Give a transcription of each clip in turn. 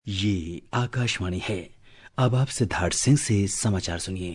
ये आकाशवाणी है। अब आप सिद्धार्थ सिंह से समाचार सुनिए।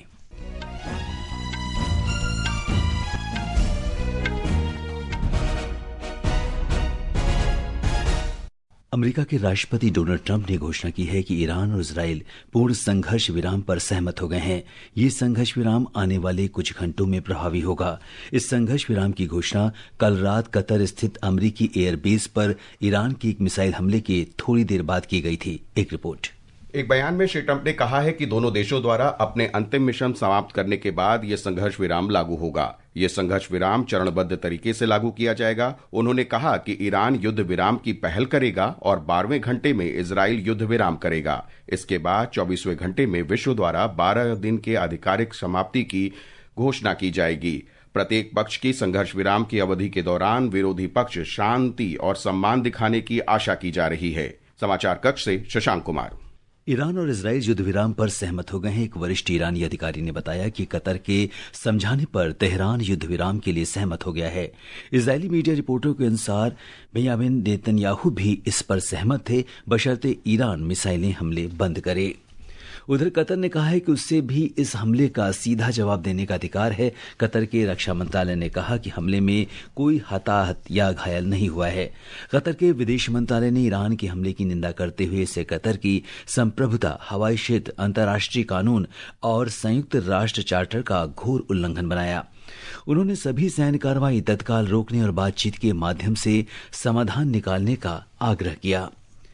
अमेरिका के राष्ट्रपति डोनाल्ड ट्रंप ने घोषणा की है कि ईरान और इजराइल पूर्ण संघर्ष विराम पर सहमत हो गए हैं। ये संघर्ष विराम आने वाले कुछ घंटों में प्रभावी होगा। इस संघर्ष विराम की घोषणा कल रात कतर स्थित अमेरिकी एयरबेस पर ईरान के एक मिसाइल हमले के थोड़ी देर बाद की गई थी। एक रिपोर्ट। एक बयान में श्री ट्रंप ने कहा है कि दोनों देशों द्वारा अपने अंतिम मिशन समाप्त करने के बाद यह संघर्ष विराम लागू होगा। यह संघर्ष विराम चरणबद्ध तरीके से लागू किया जाएगा। उन्होंने कहा कि ईरान युद्ध विराम की पहल करेगा और 12वें घंटे में इजराइल युद्ध विराम करेगा। इसके बाद 24वें घंटे में विश्व द्वारा 12 दिन के आधिकारिक समाप्ति की घोषणा की जाएगी। प्रत्येक पक्ष की संघर्ष विराम की अवधि के दौरान विरोधी पक्ष शांति और सम्मान दिखाने की आशा की जा रही है। समाचार कक्ष से शशांक कुमार। ईरान और इजराइल युद्ध विराम पर सहमत हो गए हैं। एक वरिष्ठ ईरानी अधिकारी ने बताया कि कतर के समझाने पर तेहरान युद्ध विराम के लिए सहमत हो गया है। इजरायली मीडिया रिपोर्टों के अनुसार बेंयामिन नेतन्याहू भी इस पर सहमत थे, बशर्ते ईरान मिसाइलें हमले बंद करे। उधर कतर ने कहा है कि उससे भी इस हमले का सीधा जवाब देने का अधिकार है। कतर के रक्षा मंत्रालय ने कहा कि हमले में कोई हताहत या घायल नहीं हुआ है। कतर के विदेश मंत्रालय ने ईरान के हमले की निंदा करते हुए इसे कतर की संप्रभुता, हवाई क्षेत्र, अंतर्राष्ट्रीय कानून और संयुक्त राष्ट्र चार्टर का घोर उल्लंघन बनाया। उन्होंने सभी सैन्य कार्रवाई तत्काल रोकने और बातचीत के माध्यम से समाधान निकालने का आग्रह किया।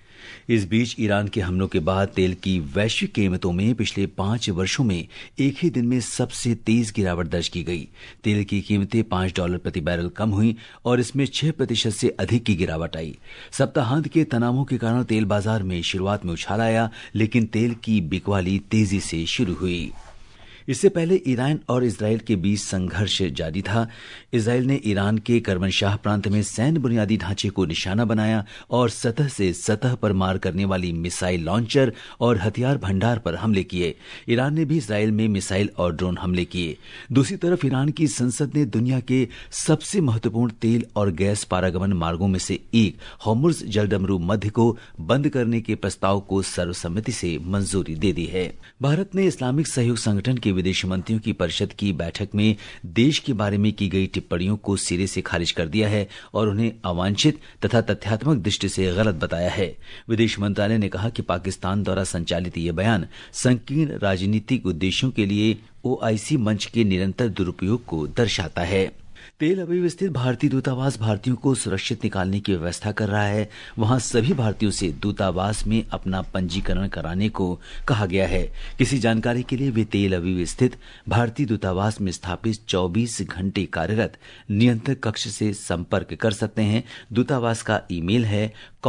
इस बीच ईरान के हमलों के बाद तेल की वैश्विक कीमतों में पिछले 5 वर्षों में एक ही दिन में सबसे तेज गिरावट दर्ज की गई। तेल की कीमतें $5 प्रति बैरल कम हुई और इसमें 6% से अधिक की गिरावट आई। सप्ताहांत के तनावों के कारण तेल बाजार में शुरुआत में उछाल आया, लेकिन तेल की बिकवाली तेजी से शुरू हुई। इससे पहले ईरान और इजराइल के बीच संघर्ष जारी था। इजराइल ने ईरान के करमनशाह प्रांत में सैन्य बुनियादी ढांचे को निशाना बनाया और सतह से सतह पर मार करने वाली मिसाइल लॉन्चर और हथियार भंडार पर हमले किए। ईरान ने भी इजराइल में मिसाइल और ड्रोन हमले किए। दूसरी तरफ ईरान की संसद ने दुनिया के सबसे महत्वपूर्ण तेल और गैस पारागमन मार्गों में से एक होर्मुज जलडमरू मध्य को बंद करने के प्रस्ताव को सर्वसम्मति से मंजूरी दे दी है। भारत ने इस्लामिक सहयोग संगठन के विदेश मंत्रियों की परिषद की बैठक में देश के बारे में की गई टिप्पणियों को सिरे से खारिज कर दिया है और उन्हें अवांछित तथा तथ्यात्मक दृष्टि से गलत बताया है। विदेश मंत्रालय ने कहा कि पाकिस्तान द्वारा संचालित ये बयान संकीर्ण राजनीतिक उद्देश्यों के लिए OIC मंच के निरंतर दुरुपयोग को दर्शाता है। तेल अवीव स्थित भारतीय दूतावास भारतीयों को सुरक्षित निकालने की व्यवस्था कर रहा है। वहां सभी भारतीयों से दूतावास में अपना पंजीकरण कराने को कहा गया है। किसी जानकारी के लिए वे तेल अवीव स्थित भारतीय दूतावास में स्थापित 24 घंटे कार्यरत नियंत्रण कक्ष से संपर्क कर सकते हैं। दूतावास का ईमेल है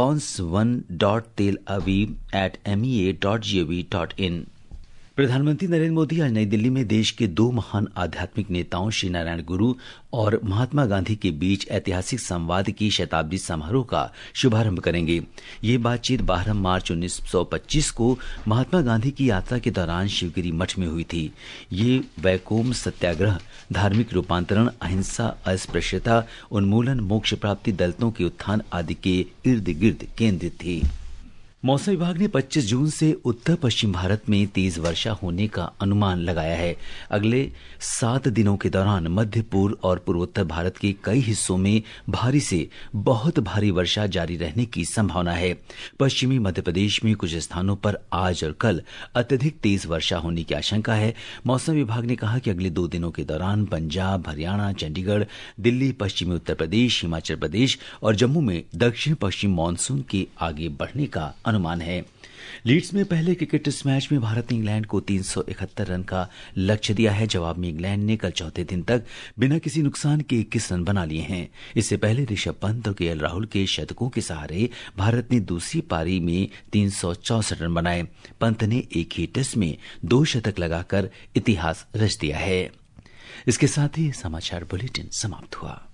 cons1.telaviv@mea.gov.in। प्रधानमंत्री नरेंद्र मोदी आज नई दिल्ली में देश के 2 महान आध्यात्मिक नेताओं श्री नारायण गुरु और महात्मा गांधी के बीच ऐतिहासिक संवाद की शताब्दी समारोह का शुभारंभ करेंगे। ये बातचीत 12 मार्च 1925 को महात्मा गांधी की यात्रा के दौरान शिवगिरी मठ में हुई थी। ये वैकोम सत्याग्रह, धार्मिक रूपांतरण, अहिंसा, अस्पृश्यता उन्मूलन, मोक्ष प्राप्ति, दलितों के उत्थान आदि के इर्द गिर्द केंद्रित थी। मौसम विभाग ने 25 जून से उत्तर पश्चिम भारत में तेज वर्षा होने का अनुमान लगाया है। अगले 7 दिनों के दौरान मध्य पूर्व और पूर्वोत्तर भारत के कई हिस्सों में भारी से बहुत भारी वर्षा जारी रहने की संभावना है। पश्चिमी मध्य प्रदेश में कुछ स्थानों पर आज और कल अत्यधिक तेज वर्षा होने की आशंका है। मौसम विभाग ने कहा कि अगले 2 दिनों के दौरान पंजाब, हरियाणा, चंडीगढ़, दिल्ली, पश्चिमी उत्तर प्रदेश, हिमाचल प्रदेश और जम्मू में दक्षिण पश्चिम मानसून के आगे बढ़ने का अनुमान है। लीड्स में पहले क्रिकेट टेस्ट मैच में भारत ने इंग्लैंड को 371 रन का लक्ष्य दिया है। जवाब में इंग्लैंड ने कल चौथे दिन तक बिना किसी नुकसान के 21 रन बना लिए हैं। इससे पहले ऋषभ पंत और KL राहुल के शतकों के सहारे भारत ने दूसरी पारी में 364 रन बनाए। पंत ने एक ही टेस्ट में 2 शतक लगाकर इतिहास रच दिया है। इसके साथ ही समाचार बुलेटिन समाप्त हुआ।